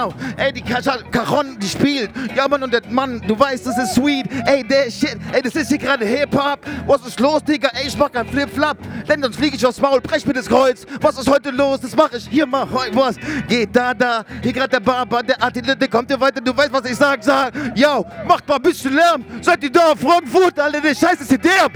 Ey, die Cajon, die spielt. Ja, Mann, und der Mann, du weißt, das ist sweet. Ey, der Shit. Ey, das ist hier gerade Hip-Hop. Was ist los, Digga? Ey, ich mach kein Flip-Flap. Denn sonst flieg ich aufs Maul, brech mir das Kreuz. Was ist heute los? Das mach ich hier mal. Was geht da? Hier gerade der Barber, der Artillerie, kommt hier weiter. Du weißt, was ich sag. Yo, macht mal ein bisschen Lärm. Seid ihr da? Frankfurt, Alter, der Scheiß ist hier derb.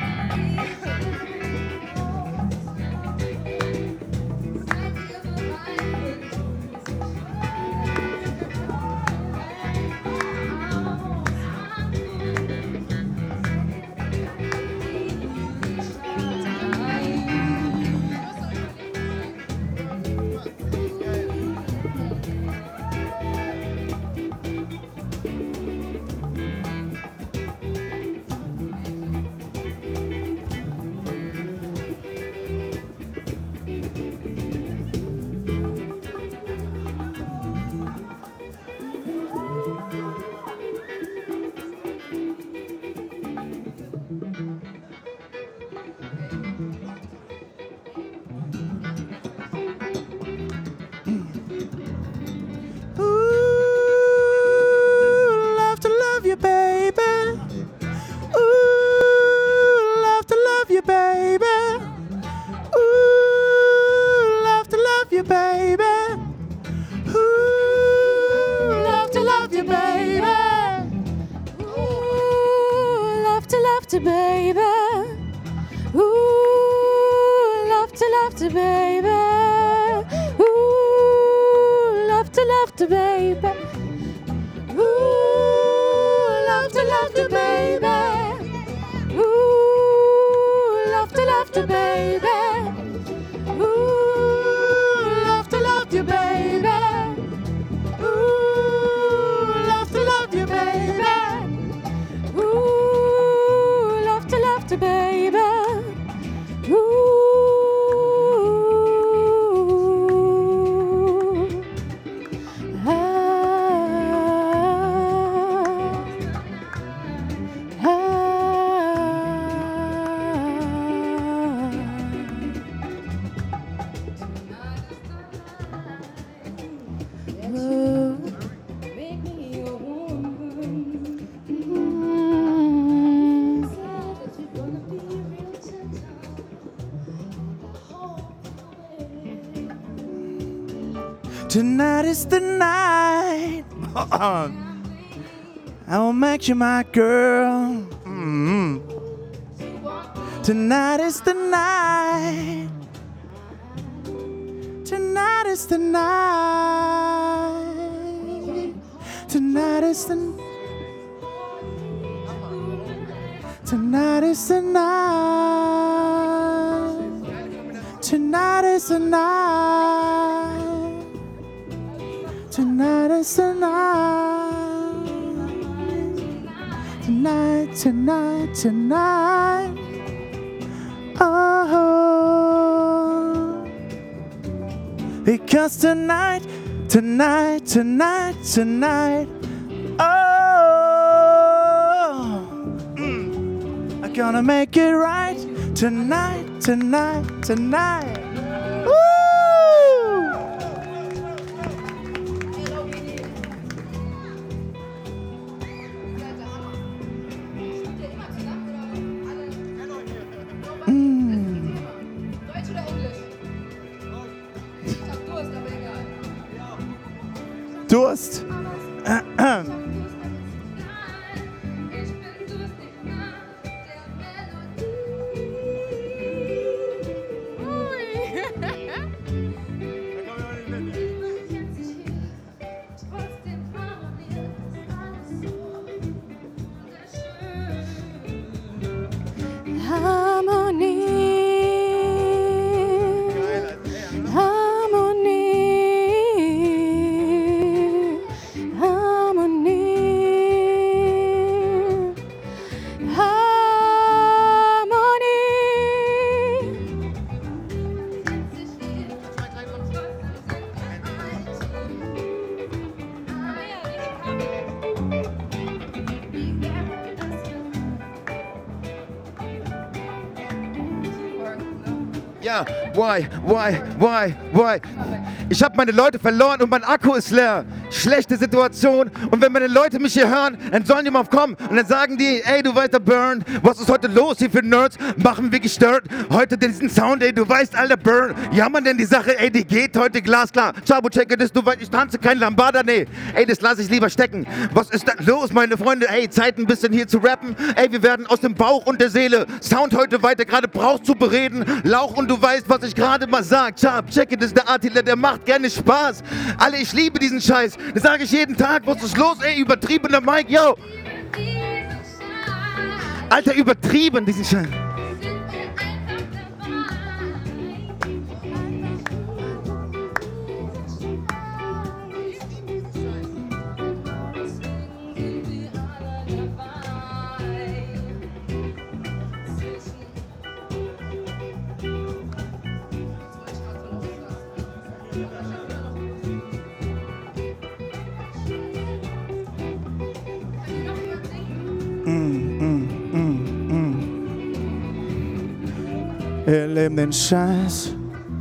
Tonight is the night. I will make you my girl. Tonight is the night. Tonight is the night. Tonight is the Tonight is the night. Tonight is the night. Tonight is the night. Tonight, tonight, tonight. Oh, because tonight, tonight, tonight, tonight. Oh, I'm gonna make it right tonight, tonight, tonight. Woo! Deutsch oder Englisch? Ich hab Durst, aber egal. Durst. Harmonie. Ja, why? Ich habe meine Leute verloren und mein Akku ist leer. Schlechte Situation. Und wenn meine Leute mich hier hören, dann sollen die mal kommen. Und dann sagen die, ey, du weißt, der Burn, was ist heute los hier für Nerds? Machen wir gestört. Heute diesen Sound, ey, du weißt, alter Burn. Ja, man, denn die Sache, ey, die geht heute glasklar. Chabo, checke das, du weißt, ich tanze kein Lambada, nee. Ey, das lasse ich lieber stecken. Was ist da los, meine Freunde? Ey, Zeit ein bisschen hier zu rappen. Ey, wir werden aus dem Bauch und der Seele Sound heute weiter gerade brauchst zu bereden. Lauch und du weißt, was ich gerade mal sag. Chab, checke das, der Attila, der macht gerne Spaß. Alle, ich liebe diesen Scheiß. Das sage ich jeden Tag. Was ist los, ey? Übertriebener Mike, yo. Alter, übertrieben, diesen Scheiß. Wir leben den Scheiß.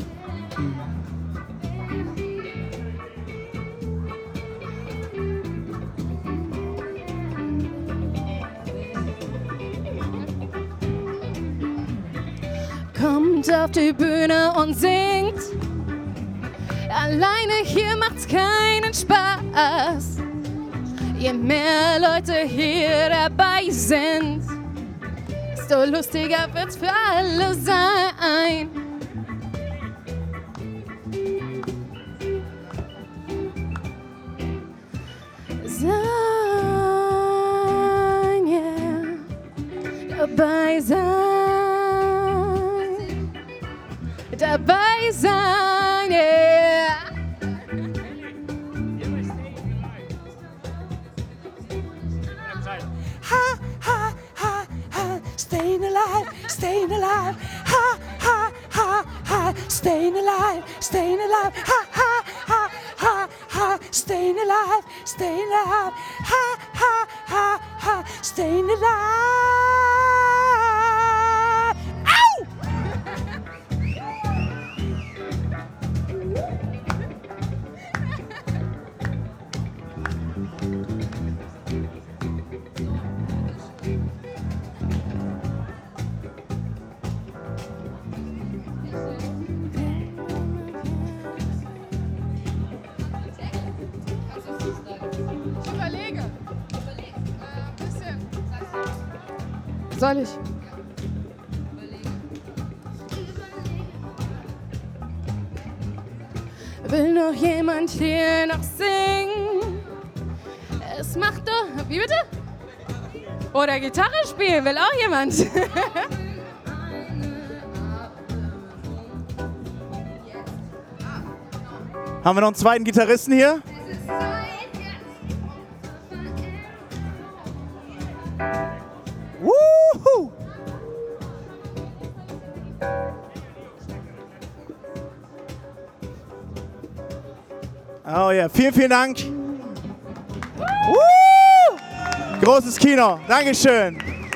Kommt auf die Bühne und singt. Alleine hier macht's keinen Spaß. Je mehr Leute hier dabei sind, desto lustiger wird's für alle sein. Sein, yeah. Dabei sein. Dabei sein, yeah. Ha, ha, ha, ha, staying alive, staying alive. Ha, ha, ha, ha, staying alive, staying alive. Ha, ha, ha, ha, ha, staying alive, staying alive. Ha, ha, ha, ha, staying alive. Ow! Ich überlege. Bisschen. Soll ich? Will noch jemand hier noch singen? Es macht doch... Wie bitte? Oder Gitarre spielen, will auch jemand? Haben wir noch einen zweiten Gitarristen hier? Woohoo! Oh ja, vielen, vielen Dank. Woo! Großes Kino, Dankeschön.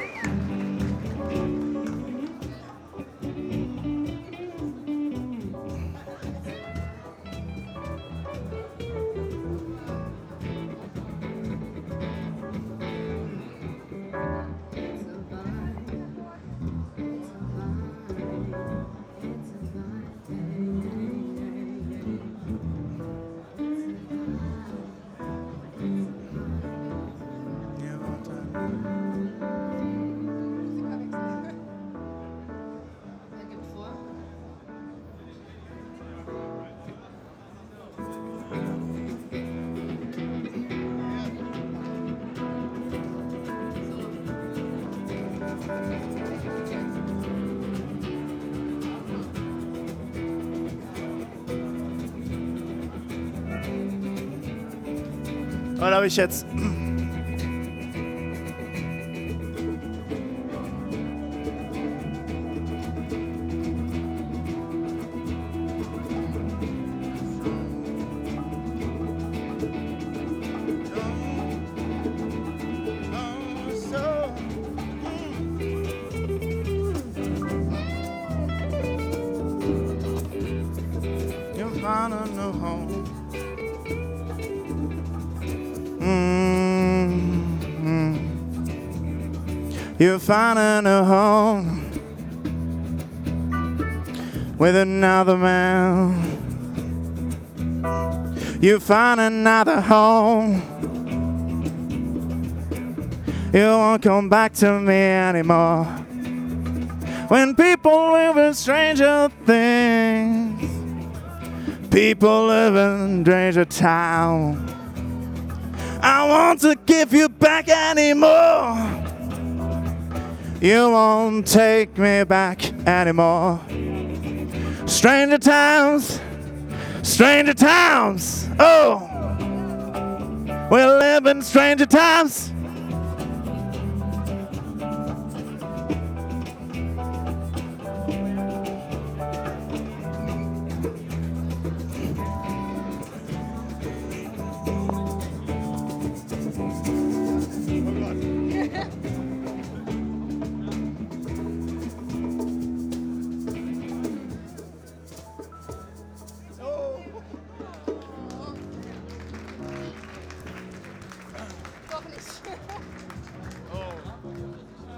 Was habe ich jetzt? You find a new home with another man. You find another home. You won't come back to me anymore. When people live in stranger things, people live in stranger town. I want to give you back anymore. You won't take me back anymore. Stranger towns, stranger towns. Oh, we live in stranger times.